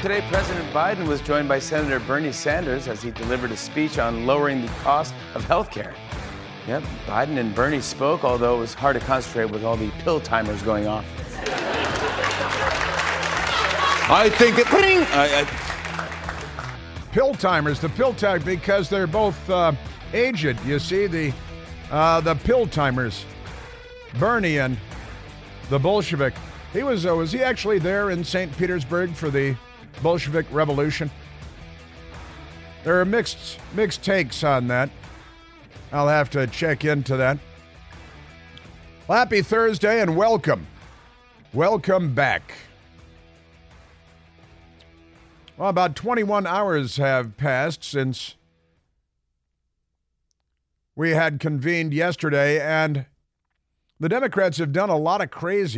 Today, President Biden was joined by Senator Bernie Sanders as he delivered a speech on lowering the cost of health care. Yep, Biden and Bernie spoke, although it was hard to concentrate with all the pill timers going off. I think that... Pill timers, the pill time, because they're both aged. You see, the pill timers, Bernie and the Bolshevik. Was he actually there in St. Petersburg for the Bolshevik Revolution? There are mixed takes on that. I'll have to check into that. Well, happy Thursday and welcome. Welcome back. Well, about 21 hours have passed since we had convened yesterday, and the Democrats have done a lot of crazy.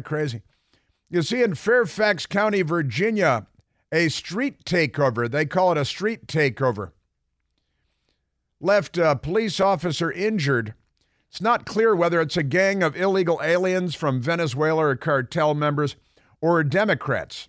You see, in Fairfax County, Virginia, a street takeover, they call it a street takeover, left a police officer injured. It's not clear whether it's a gang of illegal aliens from Venezuela or cartel members or Democrats.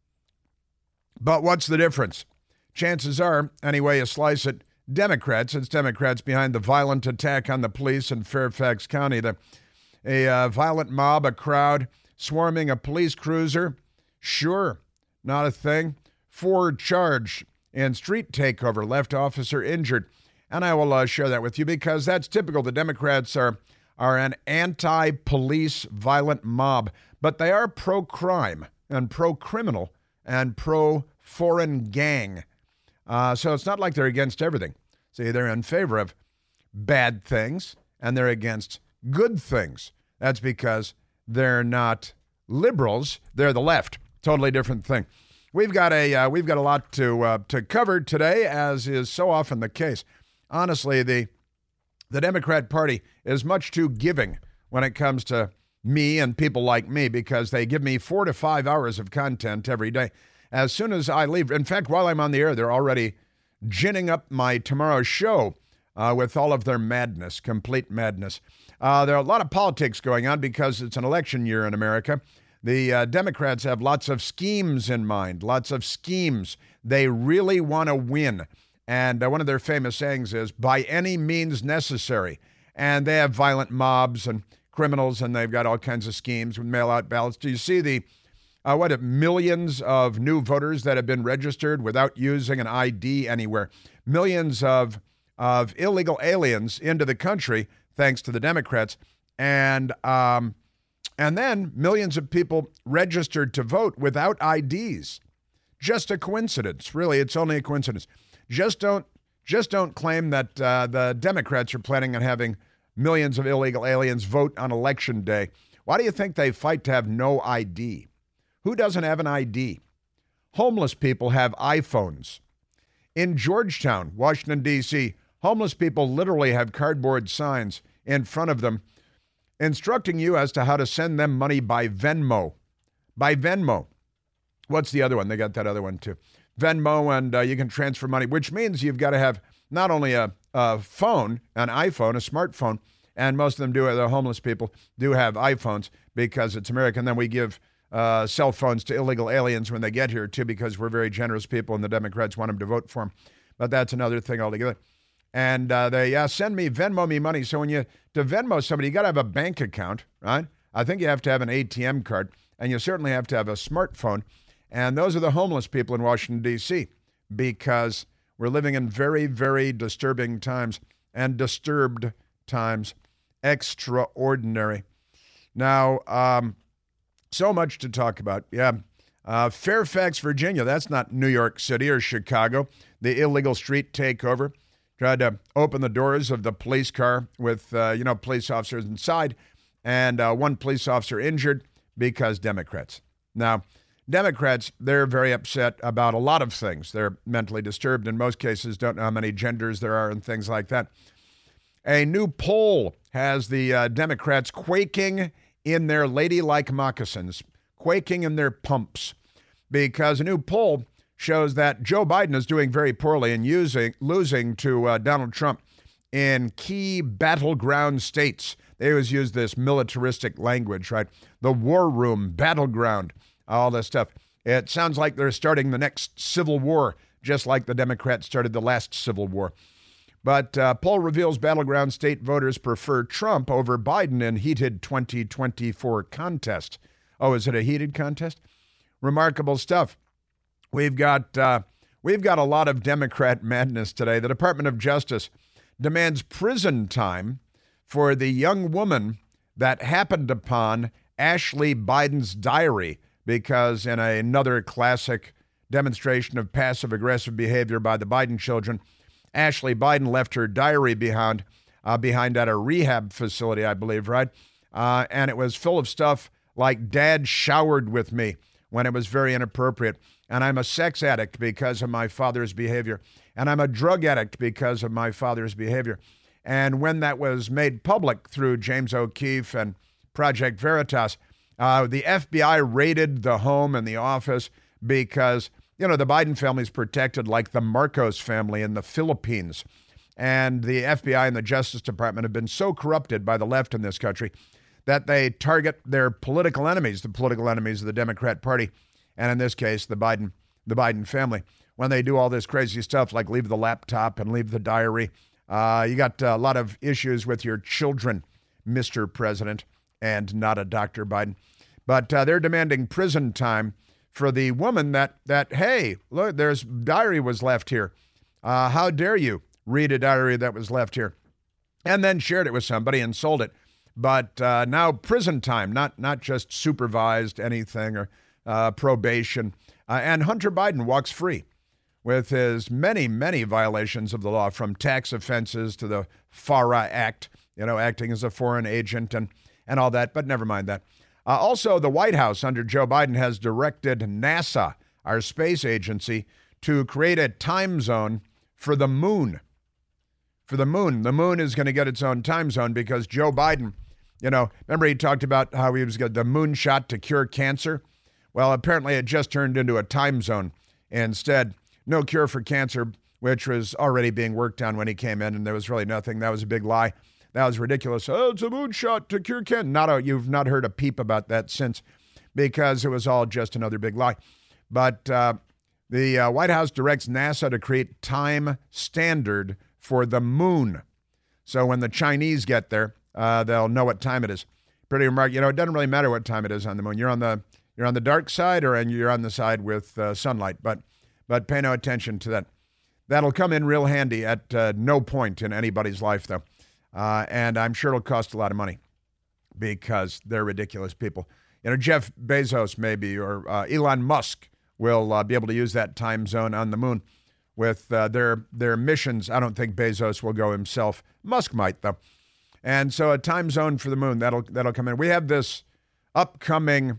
But what's the difference? Chances are, any way you slice it, Democrats. It's Democrats behind the violent attack on the police in Fairfax County. A violent mob, a crowd swarming a police cruiser. Sure, not a thing. Ford charged in street takeover, left officer injured. And I will share that with you because that's typical. The Democrats are an anti-police violent mob, but they are pro-crime and pro-criminal and pro-foreign gang. So it's not like they're against everything. See, they're in favor of bad things and they're against good things. That's because they're not liberals. They're the left. Totally different thing. We've got a lot to cover today, as is so often the case. Honestly, the Democrat Party is much too giving when it comes to me and people like me, because they give me 4 to 5 hours of content every day. As soon as I leave, in fact, while I'm on the air, they're already ginning up my tomorrow's show with all of their madness, complete madness. There are a lot of politics going on because it's an election year in America. The Democrats have lots of schemes in mind, lots of schemes. They really want to win. And one of their famous sayings is, by any means necessary. And they have violent mobs and criminals, and they've got all kinds of schemes with mail-out ballots. Do you see the millions of new voters that have been registered without using an ID anywhere? Millions of illegal aliens into the country, thanks to the Democrats, and then millions of people registered to vote without IDs. Just a coincidence, really. It's only a coincidence. Just don't claim that the Democrats are planning on having millions of illegal aliens vote on Election Day. Why do you think they fight to have no ID? Who doesn't have an ID? Homeless people have iPhones. In Georgetown, Washington, D.C., homeless people literally have cardboard signs in front of them instructing you as to how to send them money by Venmo. By Venmo. What's the other one? They got that other one too. Venmo, and you can transfer money, which means you've got to have not only a phone, an iPhone, a smartphone, and most of them do, the homeless people do have iPhones because it's America, and then we give cell phones to illegal aliens when they get here too, because we're very generous people and the Democrats want them to vote for them. But that's another thing altogether. And they send me, Venmo me money. So when to Venmo somebody, you got to have a bank account, right? I think you have to have an ATM card, and you certainly have to have a smartphone. And those are the homeless people in Washington, D.C., because we're living in very, very disturbing times, and disturbed times, extraordinary. Now, so much to talk about. Yeah. Fairfax, Virginia, that's not New York City or Chicago. The illegal street takeover tried to open the doors of the police car with, police officers inside, and one police officer injured because Democrats. Now, Democrats, they're very upset about a lot of things. They're mentally disturbed in most cases, don't know how many genders there are and things like that. A new poll has the Democrats quaking in their ladylike moccasins, quaking in their pumps, because a new poll shows that Joe Biden is doing very poorly and losing to Donald Trump in key battleground states. They always use this militaristic language, right? The war room, battleground, all this stuff. It sounds like they're starting the next civil war, just like the Democrats started the last civil war. But poll reveals battleground state voters prefer Trump over Biden in heated 2024 contest. Oh, is it a heated contest? Remarkable stuff. We've got a lot of Democrat madness today. The Department of Justice demands prison time for the young woman that happened upon Ashley Biden's diary, because in another classic demonstration of passive-aggressive behavior by the Biden children, Ashley Biden left her diary behind at a rehab facility, I believe, right? And it was full of stuff like, Dad showered with me when it was very inappropriate, and I'm a sex addict because of my father's behavior, and I'm a drug addict because of my father's behavior. And when that was made public through James O'Keefe and Project Veritas, the FBI raided the home and the office because, the Biden family is protected like the Marcos family in the Philippines. And the FBI and the Justice Department have been so corrupted by the left in this country that they target their political enemies, the political enemies of the Democrat Party, and in this case, the Biden family, when they do all this crazy stuff like leave the laptop and leave the diary. You got a lot of issues with your children, Mr. President, and not a Dr. Biden. But they're demanding prison time for the woman that hey, look, there's diary was left here. How dare you read a diary that was left here? And then shared it with somebody and sold it. But now prison time, not just supervised anything or probation. And Hunter Biden walks free with his many, many violations of the law, from tax offenses to the FARA Act, acting as a foreign agent and all that, but never mind that. Also, the White House under Joe Biden has directed NASA, our space agency, to create a time zone for the moon. For the moon. The moon is going to get its own time zone because Joe Biden, remember he talked about how he was got the moon shot to cure cancer? Well, apparently it just turned into a time zone instead. No cure for cancer, which was already being worked on when he came in, and there was really nothing. That was a big lie. That was ridiculous. Oh, it's a moonshot to cure cancer. You've not heard a peep about that since, because it was all just another big lie. But the White House directs NASA to create time standard for the moon. So when the Chinese get there, they'll know what time it is. Pretty remarkable. It doesn't really matter what time it is on the moon. You're on the dark side, or you're on the side with sunlight. But pay no attention to that. That'll come in real handy at no point in anybody's life, though. And I'm sure it'll cost a lot of money because they're ridiculous people. Jeff Bezos maybe, or Elon Musk will be able to use that time zone on the moon with their missions. I don't think Bezos will go himself. Musk might, though. And so a time zone for the moon, that'll come in. We have this upcoming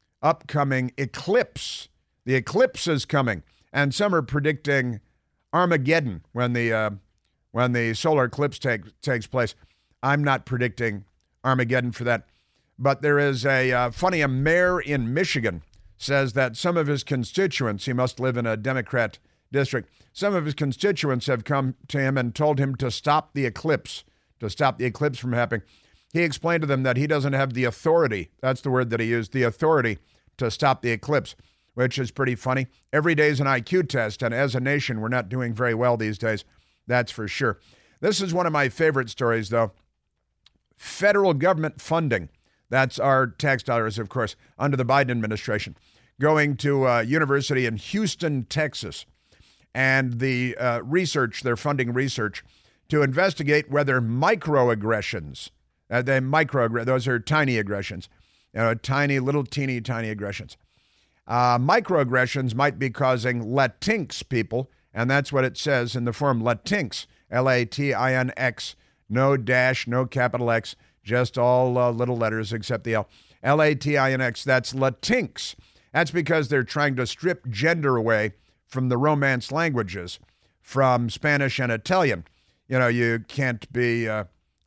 eclipse. The eclipse is coming. And some are predicting Armageddon when the solar eclipse takes place. I'm not predicting Armageddon for that. But there is a mayor in Michigan says that some of his constituents, he must live in a Democrat district, some of his constituents have come to him and told him to stop the eclipse from happening. He explained to them that he doesn't have the authority, that's the word that he used, the authority to stop the eclipse, which is pretty funny. Every day is an IQ test, and as a nation, we're not doing very well these days. That's for sure. This is one of my favorite stories, though. Federal government funding, that's our tax dollars, of course, under the Biden administration, going to a university in Houston, Texas. And the they're funding research to investigate whether microaggressions, those are tiny aggressions, tiny, little teeny aggressions. Microaggressions might be causing Latinx people, and that's what it says in the form Latinx, Latinx, no dash, no capital X, just all little letters except the L. Latinx, that's Latinx. That's because they're trying to strip gender away from the Romance languages, from Spanish and Italian. You can't be a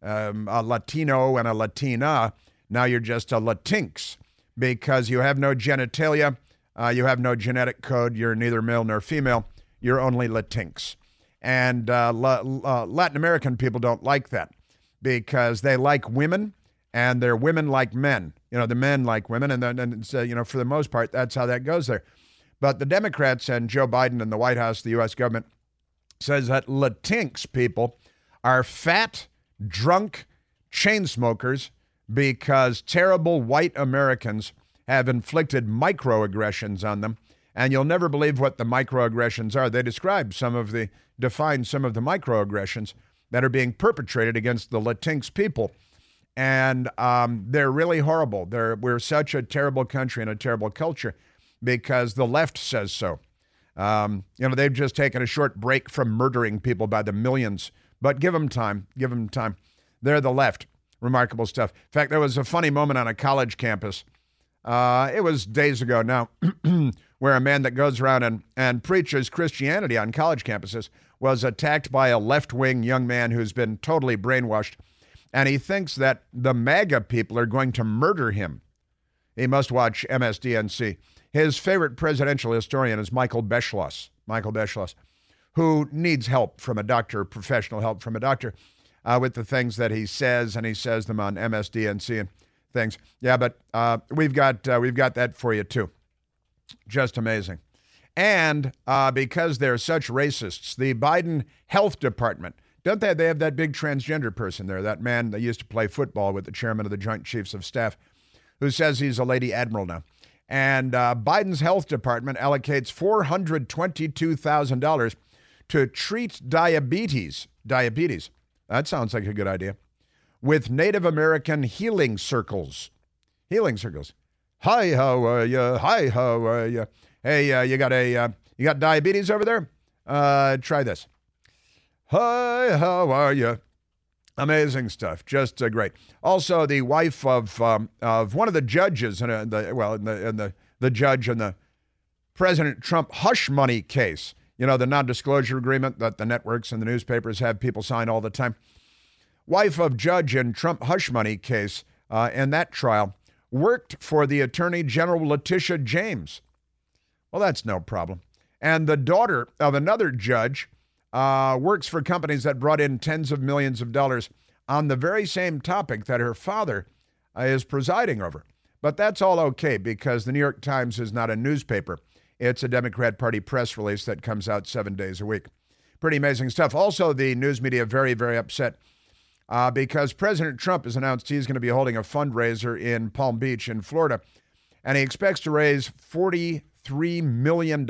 Latino and a Latina. Now you're just a Latinx because you have no genitalia, you have no genetic code, you're neither male nor female, you're only Latinx. And Latin American people don't like that because they like women and they're women like men. The men like women, and for the most part, that's how that goes there. But the Democrats and Joe Biden and the White House, the U.S. government, says that Latinx people are fat, drunk chain smokers because terrible white Americans have inflicted microaggressions on them. And you'll never believe what the microaggressions are. They define some of the microaggressions that are being perpetrated against the Latinx people. And they're really horrible. We're such a terrible country and a terrible culture because the left says so. They've just taken a short break from murdering people by the millions. But give them time. Give them time. They're the left. Remarkable stuff. In fact, there was a funny moment on a college campus. It was days ago now, where a man that goes around and preaches Christianity on college campuses was attacked by a left-wing young man who's been totally brainwashed. And he thinks that the MAGA people are going to murder him. He must watch MSDNC. His favorite presidential historian is Michael Beschloss, who needs help from a doctor, professional help from a doctor, with the things that he says, and he says them on MSDNC and things. Yeah, but we've got that for you too. Just amazing. And because they're such racists, the Biden Health Department, don't they? They have that big transgender person there, that man that used to play football with the chairman of the Joint Chiefs of Staff, who says he's a lady admiral now. And Biden's health department allocates $422,000 to treat diabetes. That sounds like a good idea. With Native American healing circles. Hi, how are you? Hi, how are you? Hey, you got diabetes over there? Try this. Hi, how are you? Amazing stuff, just great. Also, the wife of one of the judges the judge in the President Trump hush money case. You know, the non-disclosure agreement that the networks and the newspapers have people sign all the time. Wife of judge in Trump hush money case in that trial worked for the Attorney General Letitia James. Well, that's no problem. And the daughter of another judge works for companies that brought in tens of millions of dollars on the very same topic that her father is presiding over. But that's all okay because the New York Times is not a newspaper. It's a Democrat Party press release that comes out 7 days a week. Pretty amazing stuff. Also, the news media very, very upset because President Trump has announced he's going to be holding a fundraiser in Palm Beach in Florida, and he expects to raise $43 million.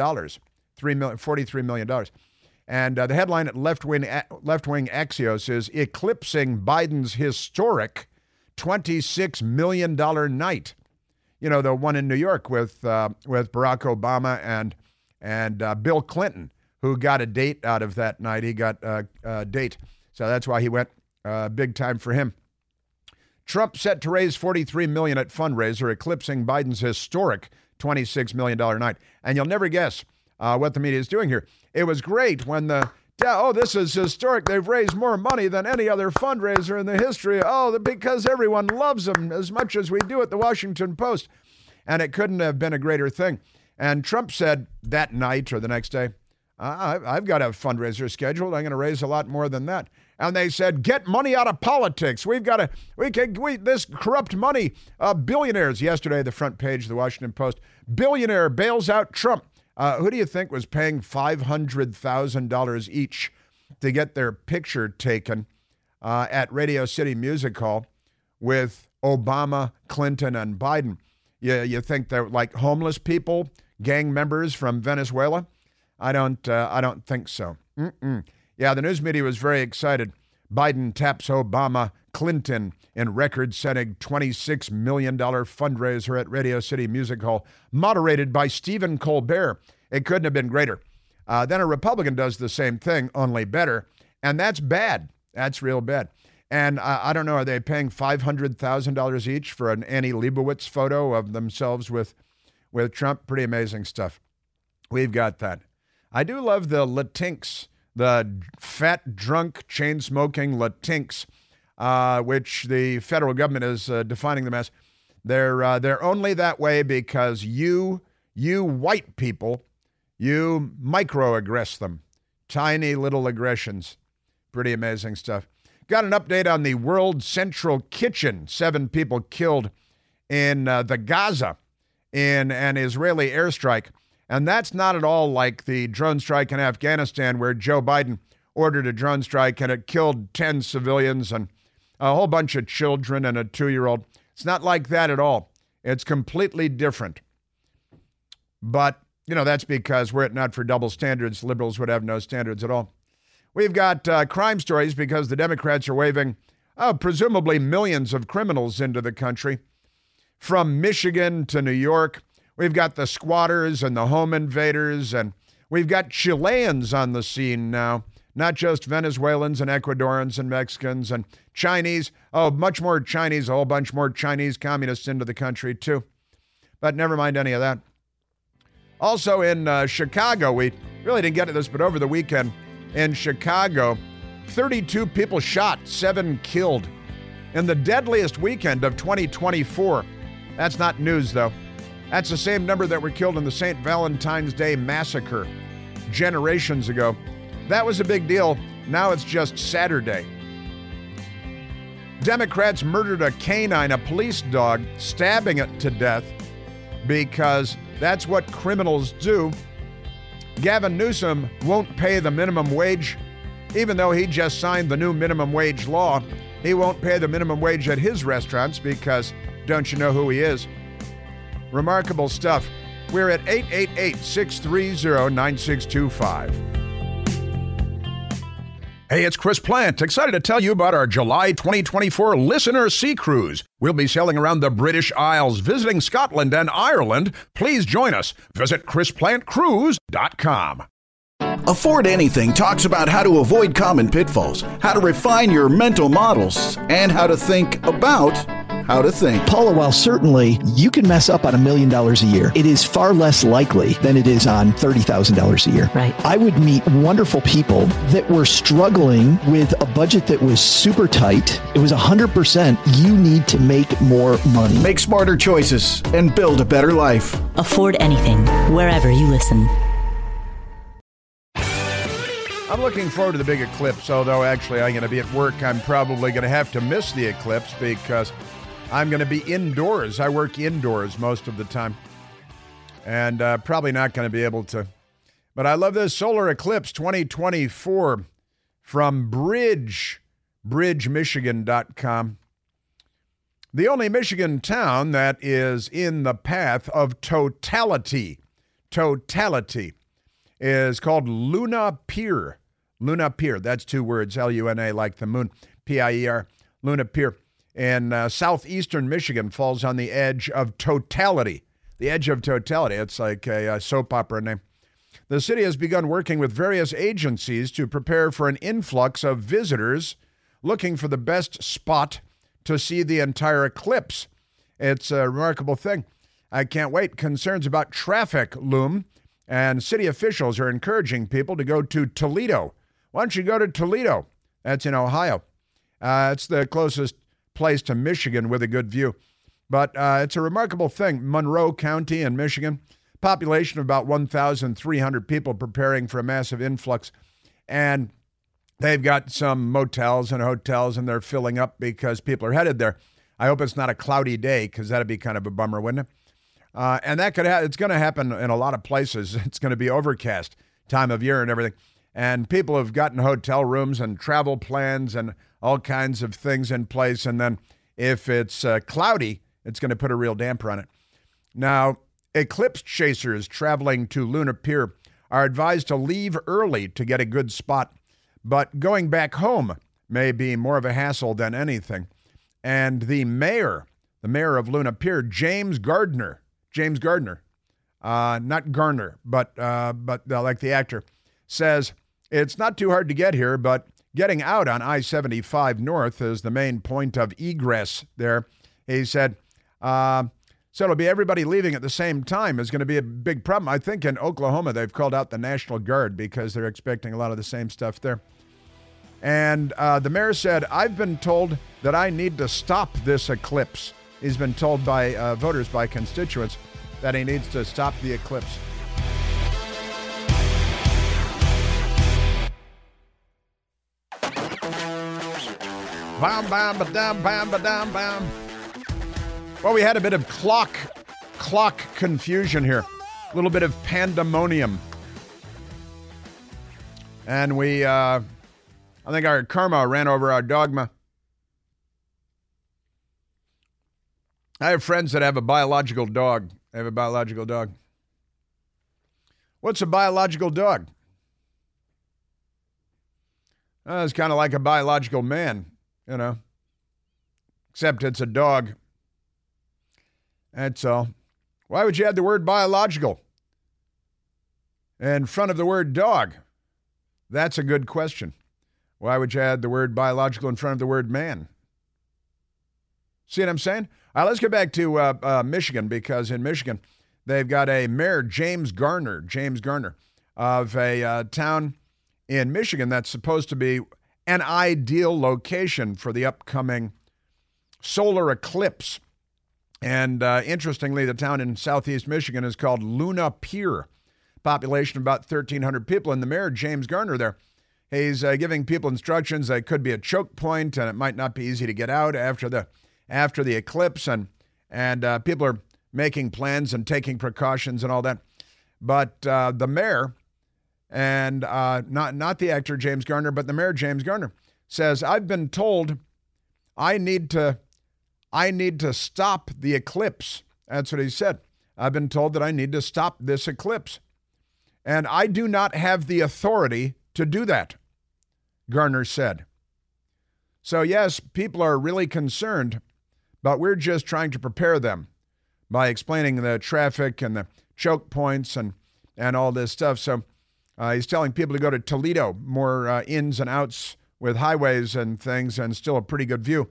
$43 million. And the headline at left-wing Axios is eclipsing Biden's historic $26 million night. You know, the one in New York with Barack Obama and Bill Clinton, who got a date out of that night. He got a date. So that's why he went big time for him. Trump set to raise $43 million at fundraiser, eclipsing Biden's historic $26 million night. And you'll never guess what the media is doing here. It was great when this is historic. They've raised more money than any other fundraiser in the history. Because everyone loves them as much as we do at the Washington Post. And it couldn't have been a greater thing. And Trump said that night or the next day, I've got a fundraiser scheduled. I'm going to raise a lot more than that. And they said, get money out of politics. This corrupt money. Billionaires. Yesterday, the front page of the Washington Post, billionaire bails out Trump. Who do you think was paying $500,000 each to get their picture taken at Radio City Music Hall with Obama, Clinton, and Biden? You think they're like homeless people, gang members from Venezuela? I don't think so. Yeah, the news media was very excited. Biden taps Obama, Clinton in record-setting $26 million fundraiser at Radio City Music Hall, moderated by Stephen Colbert. It couldn't have been greater. Then a Republican does the same thing, only better, and that's bad. That's real bad. And I don't know, are they paying $500,000 each for an Annie Leibovitz photo of themselves with Trump? Pretty amazing stuff. We've got that. I do love the Latinx, the fat, drunk, chain-smoking Latinx, which the federal government is defining them as. They're only that way because you white people, you microaggress them. Tiny little aggressions. Pretty amazing stuff. Got an update on the World Central Kitchen. 7 people killed in the Gaza in an Israeli airstrike. And that's not at all like the drone strike in Afghanistan where Joe Biden ordered a drone strike and it killed 10 civilians and a whole bunch of children and a 2-year-old. It's not like that at all. It's completely different. But, that's because were it not for double standards, liberals would have no standards at all. We've got crime stories because the Democrats are waving presumably millions of criminals into the country. From Michigan to New York, we've got the squatters and the home invaders, and we've got Chileans on the scene now, not just Venezuelans and Ecuadorians and Mexicans and Chinese. Oh, much more Chinese, a whole bunch more Chinese communists into the country too. But never mind any of that. Also in Chicago, we really didn't get to this, but over the weekend in Chicago, 32 people shot, 7 killed in the deadliest weekend of 2024. That's not news, though. That's the same number that were killed in the St. Valentine's Day massacre generations ago. That was a big deal. Now it's just Saturday. Democrats murdered a canine, a police dog, stabbing it to death because that's what criminals do. Gavin Newsom won't pay the minimum wage, even though he just signed the new minimum wage law. He won't pay the minimum wage at his restaurants because don't you know who he is? Remarkable stuff. We're at 888-630-9625. Hey, it's Chris Plant, excited to tell you about our July 2024 Listener Sea Cruise. We'll be sailing around the British Isles, visiting Scotland and Ireland. Please join us. Visit ChrisPlantCruise.com. Afford Anything talks about how to avoid common pitfalls, how to refine your mental models, and how to think about how to think. Paula, while certainly you can mess up on $1 million a year, it is far less likely than it is on $30,000 a year. Right. I would meet wonderful people that were struggling with a budget that was super tight. It was 100%. You need to make more money. Make smarter choices and build a better life. Afford Anything, wherever you listen. I'm looking forward to the big eclipse, although actually I'm going to be at work. I'm probably going to have to miss the eclipse because I'm going to be indoors. I work indoors most of the time and probably not going to be able to. But I love this solar eclipse 2024 from bridgemichigan.com. The only Michigan town that is in the path of totality is called Luna Pier. Luna Pier, that's 2 words, L-U-N-A, like the moon, P-I-E-R, Luna Pier. In southeastern Michigan, falls on the edge of totality. The edge of totality, it's like a soap opera name. The city has begun working with various agencies to prepare for an influx of visitors looking for the best spot to see the entire eclipse. It's a remarkable thing. I can't wait. Concerns about traffic loom. And city officials are encouraging people to go to Toledo. Why don't you go to Toledo? That's in Ohio. It's the closest place to Michigan with a good view. But it's a remarkable thing. Monroe County in Michigan, population of about 1,300 people preparing for a massive influx. And they've got some motels and hotels, and they're filling up because people are headed there. I hope it's not a cloudy day because that'd be kind of a bummer, wouldn't it? And that could it's going to happen in a lot of places. It's going to be overcast time of year and everything. And people have gotten hotel rooms and travel plans and all kinds of things in place. And then if it's cloudy, it's going to put a real damper on it. Now, eclipse chasers traveling to Luna Pier are advised to leave early to get a good spot. But going back home may be more of a hassle than anything. And the mayor of Luna Pier, James Gardner, not Garner, but like the actor, says it's not too hard to get here, but getting out on I-75 North is the main point of egress there. He said, so it'll be everybody leaving at the same time is going to be a big problem. I think in Oklahoma they've called out the National Guard because they're expecting a lot of the same stuff there. And the mayor said, I've been told that I need to stop this eclipse. He's been told by voters, by constituents, that he needs to stop the eclipse. Bam, bam, ba-dam, bam, ba-dam, bam. Well, we had a bit of clock confusion here. little bit of pandemonium. And I think our karma ran over our dogma. I have friends that have a biological dog. They have a biological dog. What's a biological dog? It's kind of like a biological man, you know, except it's a dog. That's all. Why would you add the word biological in front of the word dog? That's a good question. Why would you add the word biological in front of the word man? See what I'm saying? All right, let's get back to Michigan, because in Michigan, they've got a mayor, James Garner, of a town in Michigan that's supposed to be an ideal location for the upcoming solar eclipse. And interestingly, the town in southeast Michigan is called Luna Pier. Population of about 1,300 people. And the mayor, James Garner, there, he's giving people instructions that could be a choke point, and it might not be easy to get out after the eclipse. And people are making plans and taking precautions and all that. But the mayor, and not the actor James Garner, but the mayor, James Garner, says, I've been told I need to stop the eclipse. That's what he said. I've been told that I need to stop this eclipse. And I do not have the authority to do that, Garner said. So yes, people are really concerned, but we're just trying to prepare them by explaining the traffic and the choke points and all this stuff. So he's telling people to go to Toledo, more ins and outs with highways and things, and still a pretty good view.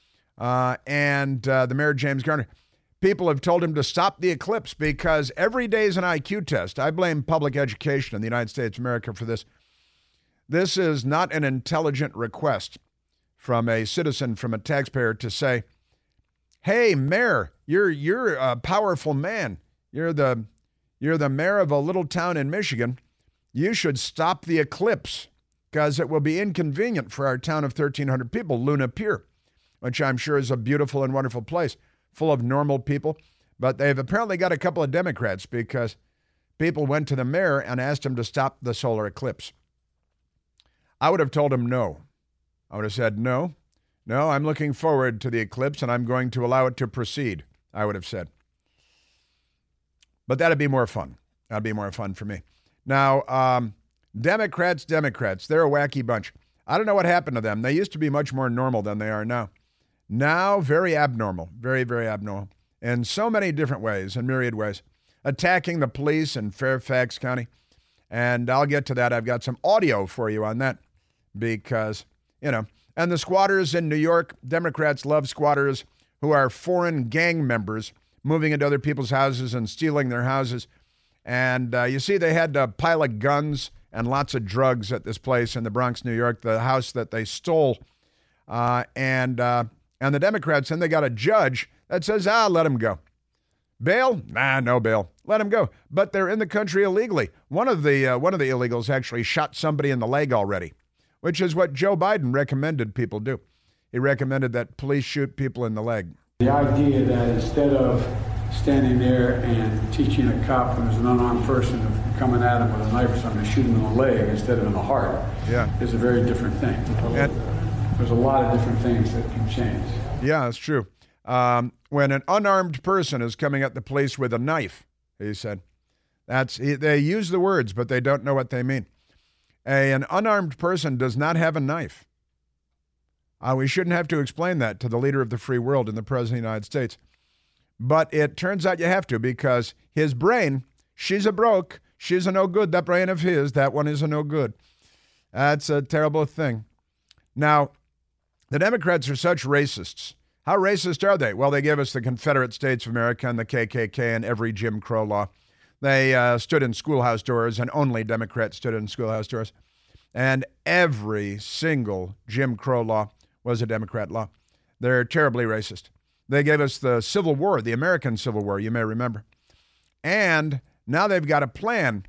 The mayor, James Garner, people have told him to stop the eclipse because every day is an IQ test. I blame public education in the United States of America for this. This is not an intelligent request from a citizen, from a taxpayer, to say, hey, mayor, you're a powerful man. You're the mayor of a little town in Michigan. You should stop the eclipse because it will be inconvenient for our town of 1,300 people, Luna Pier, which I'm sure is a beautiful and wonderful place, full of normal people. But they've apparently got a couple of Democrats because people went to the mayor and asked him to stop the solar eclipse. I would have told him no. I would have said, no, I'm looking forward to the eclipse and I'm going to allow it to proceed, I would have said. But that'd be more fun. That'd be more fun for me. Now, Democrats, they're a wacky bunch. I don't know what happened to them. They used to be much more normal than they are now. Now, very abnormal, very, very abnormal in so many different ways, in myriad ways. Attacking the police in Fairfax County. And I'll get to that. I've got some audio for you on that because, and the squatters in New York, Democrats love squatters who are foreign gang members moving into other people's houses and stealing their houses. And you see, they had a pile of guns and lots of drugs at this place in the Bronx, New York, the house that they stole. And the Democrats, and they got a judge that says, let them go. Bail? No bail. Let them go. But they're in the country illegally. One of the illegals actually shot somebody in the leg already, which is what Joe Biden recommended people do. He recommended that police shoot people in the leg. The idea that instead of standing there and teaching a cop when there's an unarmed person coming at him with a knife or something to shoot him in the leg instead of in the heart is a very different thing. There's a lot of different things that can change. Yeah, that's true. When an unarmed person is coming at the police with a knife, he said, they use the words, but they don't know what they mean. An unarmed person does not have a knife. We shouldn't have to explain that to the leader of the free world and the president of the United States. But it turns out you have to, because his brain, she's a broke, she's a no good, that brain of his, that one is a no good. That's a terrible thing. Now, the Democrats are such racists. How racist are they? Well, they gave us the Confederate States of America and the KKK and every Jim Crow law. They stood in schoolhouse doors, and only Democrats stood in schoolhouse doors. And every single Jim Crow law was a Democrat law. They're terribly racist. They gave us the Civil War, the American Civil War, you may remember. And now they've got a plan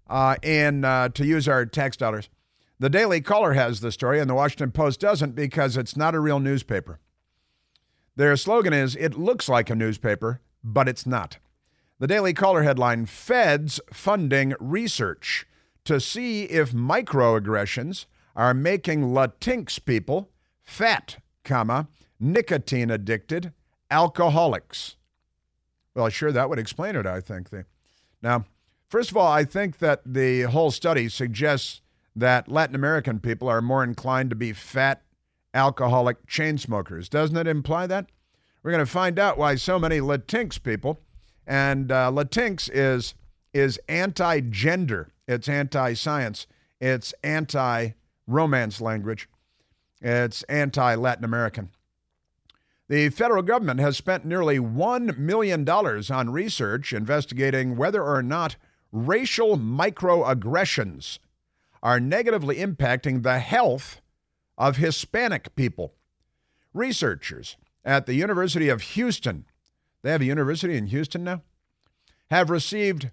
to use our tax dollars. The Daily Caller has the story, and the Washington Post doesn't because it's not a real newspaper. Their slogan is, it looks like a newspaper, but it's not. The Daily Caller headline, Feds funding research to see if microaggressions are making Latinx people fat, nicotine addicted alcoholics. Well, sure, that would explain it, I think. Now, first of all, I think that the whole study suggests that Latin American people are more inclined to be fat, alcoholic chain smokers. Doesn't it imply that? We're going to find out why so many Latinx people, and Latinx is anti-gender, it's anti-science, it's anti-romance language, it's anti-Latin American. The federal government has spent nearly $1 million on research investigating whether or not racial microaggressions are negatively impacting the health of Hispanic people. Researchers at the University of Houston, they have a university in Houston now, have received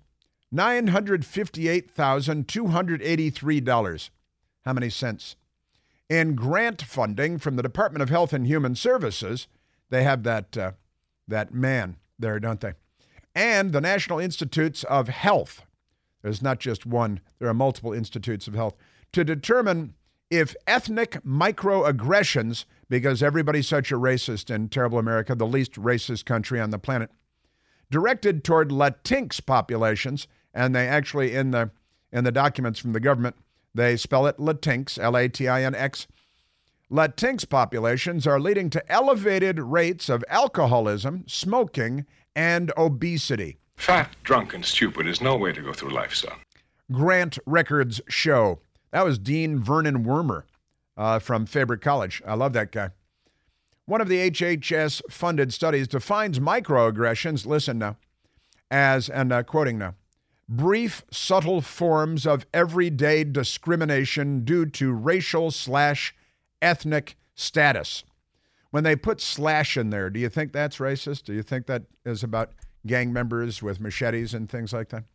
$958,283. How many cents? In grant funding from the Department of Health and Human Services. They have that man there, don't they? And the National Institutes of Health. There's not just one, there are multiple institutes of health, to determine if ethnic microaggressions, because everybody's such a racist in terrible America, the least racist country on the planet, directed toward Latinx populations, and they actually, in the documents from the government, they spell it Latinx, Latinx. Latinx populations are leading to elevated rates of alcoholism, smoking, and obesity. Fat, drunk, and stupid is no way to go through life, son. Grant records show. That was Dean Vernon Wormer from Faber College. I love that guy. One of the HHS-funded studies defines microaggressions, listen now, as, and quoting now, brief, subtle forms of everyday discrimination due to racial/ethnic status. When they put slash in there, do you think that's racist? Do you think that is about gang members with machetes and things like that?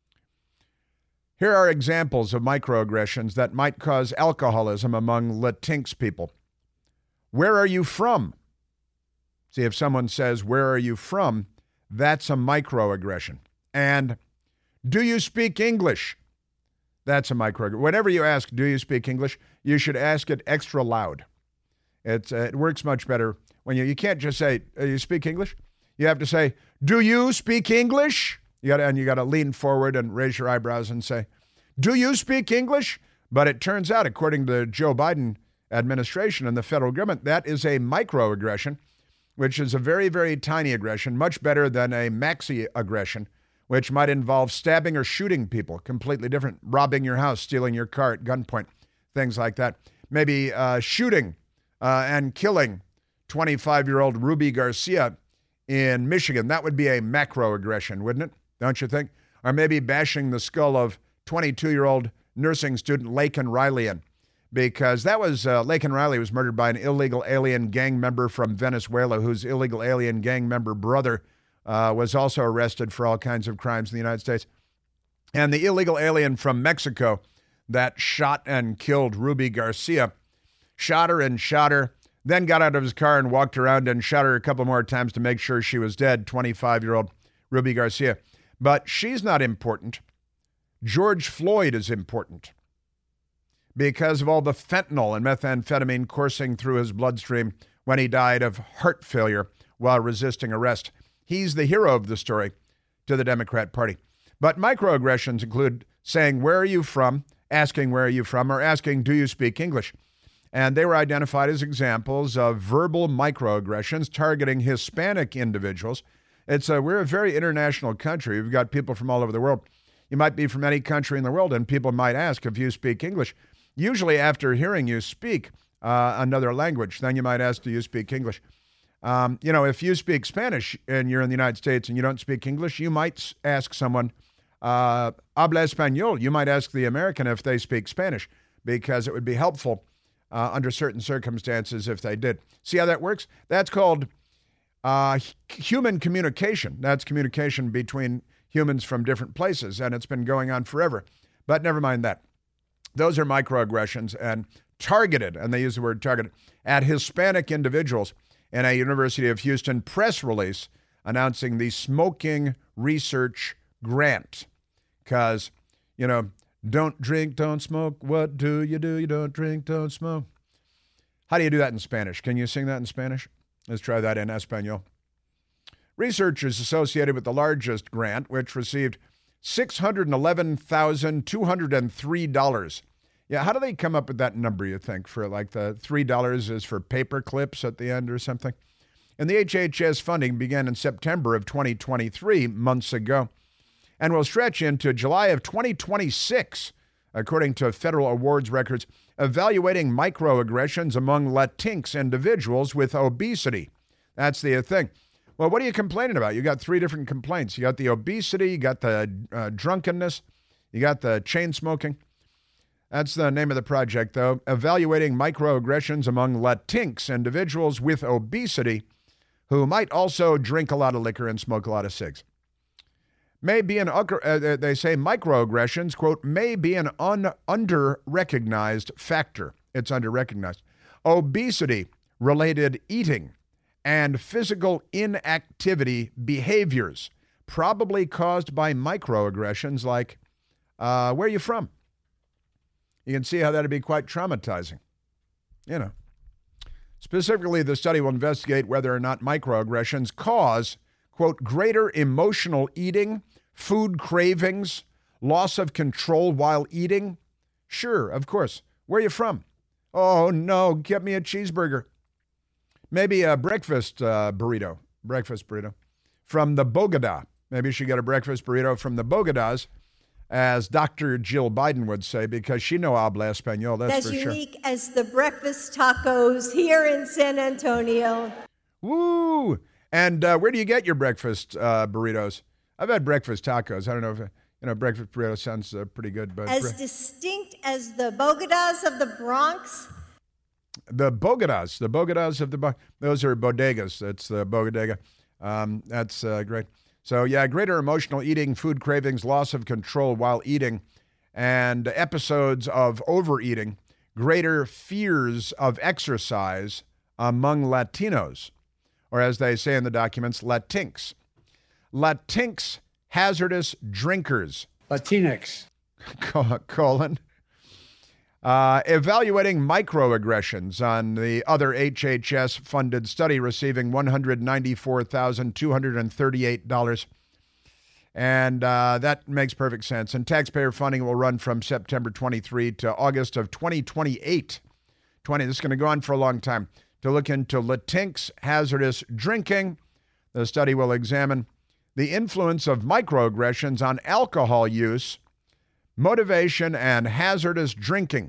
Here are examples of microaggressions that might cause alcoholism among Latinx people. Where are you from? See, if someone says, where are you from? That's a microaggression. And do you speak English? That's a microaggression. Whenever you ask, do you speak English, you should ask it extra loud. It works much better when you can't just say, you speak English? You have to say, do you speak English? You got to lean forward and raise your eyebrows and say, do you speak English? But it turns out, according to the Joe Biden administration and the federal government, that is a microaggression, which is a very, very tiny aggression, much better than a maxi aggression, which might involve stabbing or shooting people, completely different, robbing your house, stealing your car at gunpoint, things like that. Maybe shooting and killing 25-year-old Ruby Garcia in Michigan. That would be a macroaggression, wouldn't it? Don't you think? Or maybe bashing the skull of 22-year-old nursing student Laken Riley, because that was, Laken Riley was murdered by an illegal alien gang member from Venezuela, whose illegal alien gang member brother was also arrested for all kinds of crimes in the United States. And the illegal alien from Mexico that shot and killed Ruby Garcia, shot her, then got out of his car and walked around and shot her a couple more times to make sure she was dead, 25-year-old Ruby Garcia. But she's not important. George Floyd is important because of all the fentanyl and methamphetamine coursing through his bloodstream when he died of heart failure while resisting arrest. He's the hero of the story to the Democrat Party. But microaggressions include saying, where are you from, asking where are you from, or asking, do you speak English? And they were identified as examples of verbal microaggressions targeting Hispanic individuals. We're a very international country. We've got people from all over the world. You might be from any country in the world, and people might ask if you speak English. Usually after hearing you speak another language, then you might ask, do you speak English? If you speak Spanish and you're in the United States and you don't speak English, you might ask someone, habla español. You might ask the American if they speak Spanish, because it would be helpful under certain circumstances if they did. See how that works? That's called human communication. That's communication between humans from different places, and it's been going on forever. But never mind that. Those are microaggressions and targeted, and they use the word targeted, at Hispanic individuals. In a University of Houston press release, announcing the smoking research grant. Because, don't drink, don't smoke. What do? You don't drink, don't smoke. How do you do that in Spanish? Can you sing that in Spanish? Let's try that in Espanol. Research is associated with the largest grant, which received $611,203. Yeah, how do they come up with that number, you think, for like the $3 is for paper clips at the end or something? And the HHS funding began in September of 2023, months ago, and will stretch into July of 2026, according to federal awards records, evaluating microaggressions among Latinx individuals with obesity. That's the thing. Well, what are you complaining about? You got three different complaints. You got the obesity, you got the drunkenness, you got the chain smoking. That's the name of the project, though. Evaluating microaggressions among Latinx individuals with obesity who might also drink a lot of liquor and smoke a lot of cigs. May be they say microaggressions, quote, may be an under-recognized factor. It's under-recognized. Obesity-related eating and physical inactivity behaviors, probably caused by microaggressions like, where are you from? You can see how that'd be quite traumatizing. Specifically, the study will investigate whether or not microaggressions cause, quote, greater emotional eating, food cravings, loss of control while eating. Sure, of course. Where are you from? Oh, no, get me a cheeseburger. Maybe a breakfast burrito from the Bogota. Maybe you should get a breakfast burrito from the Bogotas, as Dr. Jill Biden would say, because she no habla español, that's for sure. As unique as the breakfast tacos here in San Antonio. Woo! And where do you get your breakfast burritos? I've had breakfast tacos. I don't know if, breakfast burrito sounds pretty good. But as distinct as the Bogotas of the Bronx? The Bogotas of the Bronx. Those are bodegas. That's the bodega. That's great. So, yeah, greater emotional eating, food cravings, loss of control while eating, and episodes of overeating, greater fears of exercise among Latinos, or as they say in the documents, Latinx. Latinx hazardous drinkers. Latinx. Colon. Evaluating microaggressions on the other HHS-funded study, receiving $194,238. And that makes perfect sense. And taxpayer funding will run from September 23 to August of 2028. This is going to go on for a long time. To look into Latinx hazardous drinking, the study will examine the influence of microaggressions on alcohol use, motivation, and hazardous drinking.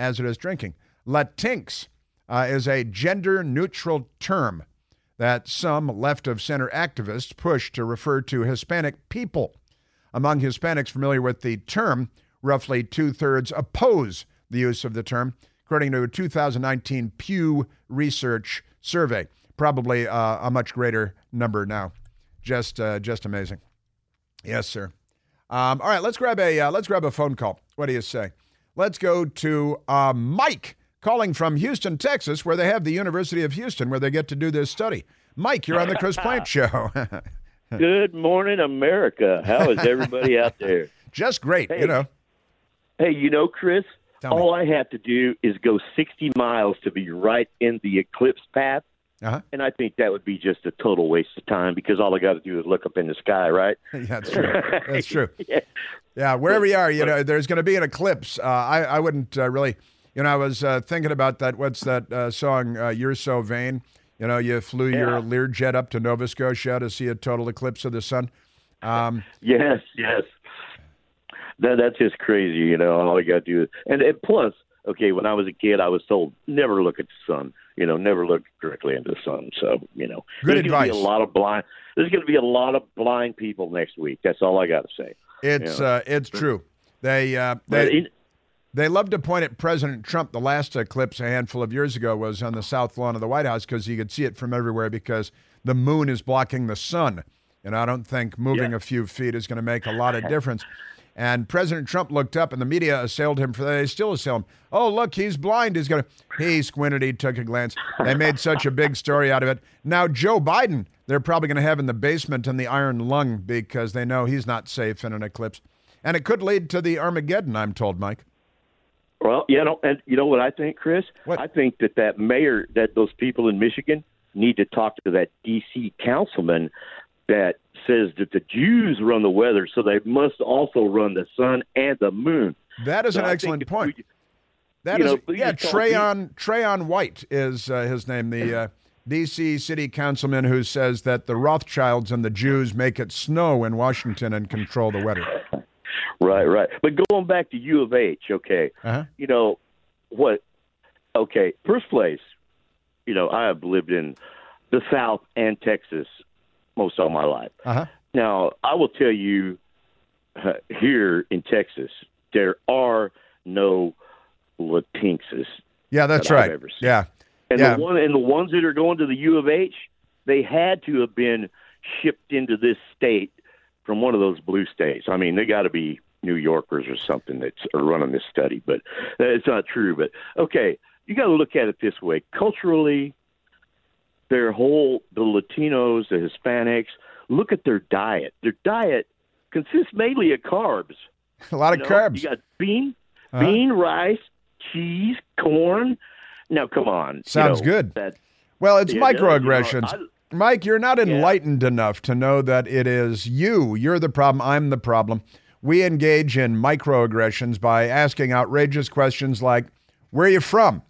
Latinx is a gender-neutral term that some left-of-center activists push to refer to Hispanic people. Among Hispanics familiar with the term, roughly two-thirds oppose the use of the term, according to a 2019 Pew Research survey. Probably a much greater number now. Just amazing. Yes, sir. All right, let's grab a phone call. What do you say? Let's go to Mike calling from Houston, Texas, where they have the University of Houston, where they get to do this study. Mike, you're on the Chris Plante Show. Good morning, America. How is everybody out there? Just great, Hey, Chris, all I have to do is go 60 miles to be right in the eclipse path. Uh-huh. And I think that would be just a total waste of time because all I got to do is look up in the sky, right? Yeah, that's true. That's true. Yeah, wherever you are, there's going to be an eclipse. I wouldn't really, I was thinking about that. What's that song, You're So Vain? You flew your Learjet up to Nova Scotia to see a total eclipse of the sun. Yes. That's just crazy, all I got to do is, and plus, okay, when I was a kid, I was told never look at the sun. Never look directly into the sun. So, Good advice. There's going to be a lot of blind people next week. That's all I got to say. It's true. They love to point at President Trump. The last eclipse a handful of years ago was on the south lawn of the White House because you could see it from everywhere because the moon is blocking the sun. And I don't think moving a few feet is going to make a lot of difference. And President Trump looked up, and the media assailed him for that. They still assail him. Oh, look, he's blind. He squinted. He took a glance. They made such a big story out of it. Now, Joe Biden, they're probably going to have in the basement in the Iron Lung because they know he's not safe in an eclipse. And it could lead to the Armageddon, I'm told, Mike. Well, and you know what I think, Chris? What? I think that mayor, that those people in Michigan need to talk to that D.C. councilman that says that the Jews run the weather, so they must also run the sun and the moon. That is an excellent point. Trayon White is his name, the D.C. city councilman who says that the Rothschilds and the Jews make it snow in Washington and control the weather. Right. But going back to U of H, okay, you know what? Okay, first place, you know, I have lived in the South and Texas most of my life. Now, I will tell you, here in Texas, there are no Latinkses. Yeah, that's right. Yeah. And the ones that are going to the U of H, they had to have been shipped into this state from one of those blue states. I mean, they got to be New Yorkers or something that are running this study, but it's not true. But okay, you got to look at it this way. Culturally, the Latinos, the Hispanics, look at their diet. Their diet consists mainly of carbs. A lot of carbs. You got bean, rice, cheese, corn. Now, come on. Sounds good. Well, it's microaggressions. Mike, you're not enlightened enough to know that it is you. You're the problem. I'm the problem. We engage in microaggressions by asking outrageous questions like, where are you from?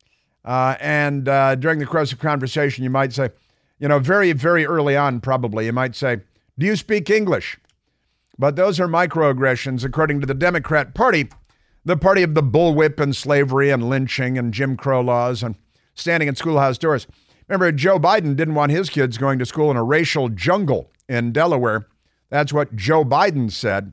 And during the course of conversation, you might say, you know, very, very early on, probably, you might say, do you speak English? But those are microaggressions, according to the Democrat Party, the party of the bullwhip and slavery and lynching and Jim Crow laws and standing in schoolhouse doors. Remember, Joe Biden didn't want his kids going to school in a racial jungle in Delaware. That's what Joe Biden said.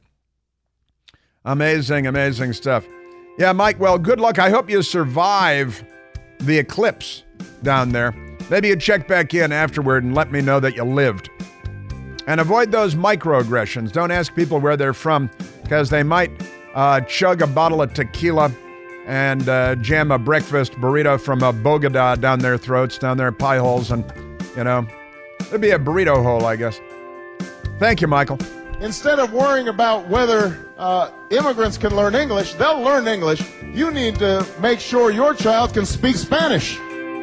Amazing, amazing stuff. Yeah, Mike, well, good luck. I hope you survive the eclipse down there. Maybe you check back in afterward and let me know that you lived. And avoid those microaggressions. Don't ask people where they're from because they might chug a bottle of tequila and jam a breakfast burrito from a Bogota down their throats, down their pie holes, and, you know, it'd be a burrito hole, I guess. Thank you, Michael. Instead of worrying about whether immigrants can learn English, they'll learn English. You need to make sure your child can speak Spanish.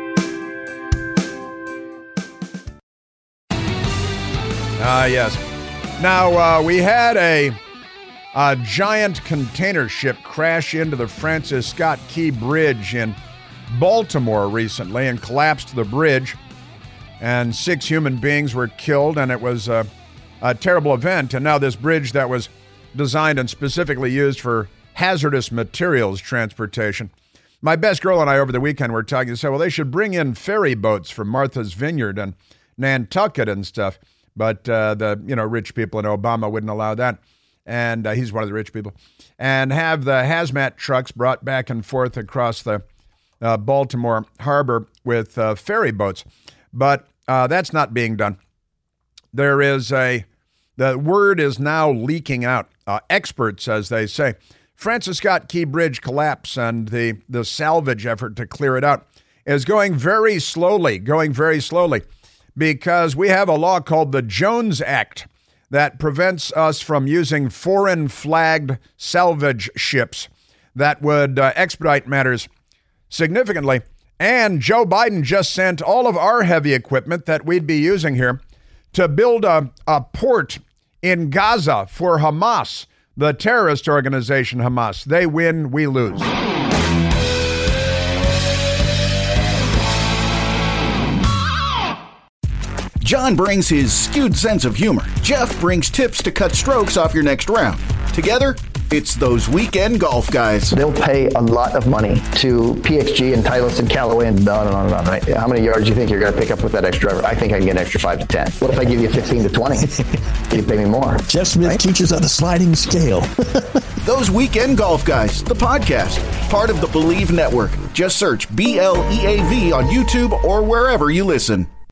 Yes. Now, we had a giant container ship crash into the Francis Scott Key Bridge in Baltimore recently and collapsed the bridge, and 6 human beings were killed, and it was a terrible event. And now this bridge that was designed and specifically used for hazardous materials transportation. My best girl and I over the weekend were talking and said, well, they should bring in ferry boats from Martha's Vineyard and Nantucket and stuff. But the rich people in Obama wouldn't allow that. And he's one of the rich people. And have the hazmat trucks brought back and forth across the Baltimore harbor with ferry boats. But that's not being done. The word is now leaking out. Experts, as they say, Francis Scott Key Bridge collapse and the salvage effort to clear it out is going very slowly, because we have a law called the Jones Act that prevents us from using foreign flagged salvage ships that would expedite matters significantly. And Joe Biden just sent all of our heavy equipment that we'd be using here to build a port in Gaza for Hamas, the terrorist organization Hamas. They win, we lose. John brings his skewed sense of humor. Jeff brings tips to cut strokes off your next round. Together, it's those weekend golf guys. They'll pay a lot of money to PXG and Titleist and Callaway and on and on and on, right? How many yards do you think you're going to pick up with that extra driver? I think I can get an extra 5 to 10. What if I give you 15 to 20? You pay me more. Jeff Smith teaches on a sliding scale. Those Weekend Golf Guys, the podcast, part of the Believe Network. Just search BLEAV on YouTube or wherever you listen.